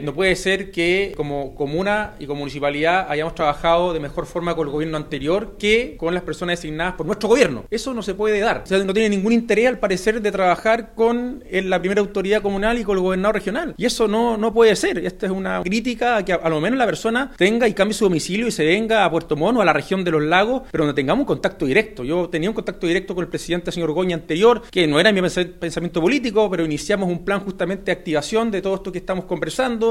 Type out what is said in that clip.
No puede ser que como comuna y como municipalidad hayamos trabajado de mejor forma con el gobierno anterior que con las personas designadas por nuestro gobierno. Eso no se puede dar. O sea, no tiene ningún interés, al parecer, de trabajar con la primera autoridad comunal y con el gobernador regional. Y eso no puede ser. Esta es una crítica a que a lo menos la persona tenga y cambie su domicilio y se venga a Puerto Montt, a la región de los lagos, pero donde tengamos un contacto directo. Yo tenía un contacto directo con el presidente, señor Goñi, anterior, que no era mi pensamiento político, pero iniciamos un plan justamente de activación de todo esto que estamos conversando.